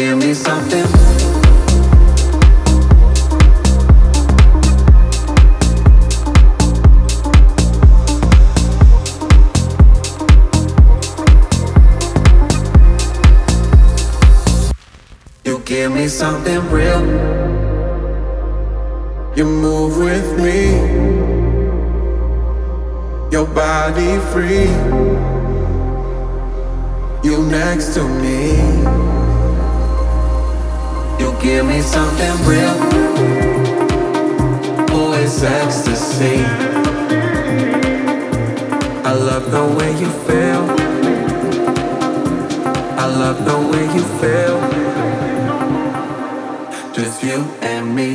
give me something. You give me something real. You move with me. Your body free. You next to me. You give me something real. Oh, it's ecstasy. I love the way you feel. I love the way you feel. Just you and me.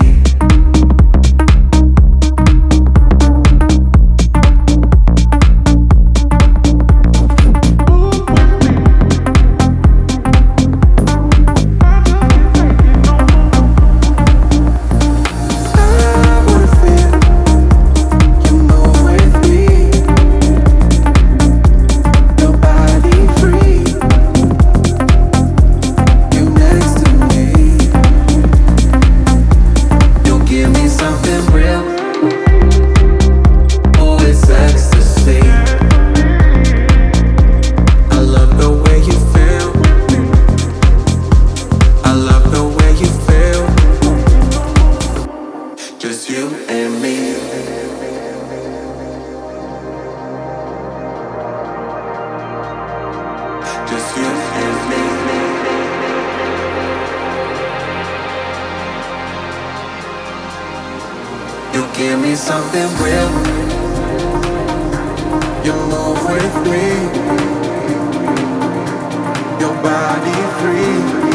Just you and me. Just you and me. You give me something real. You move with me. Your body free.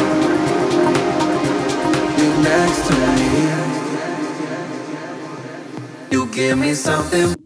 You next to me. You give me something.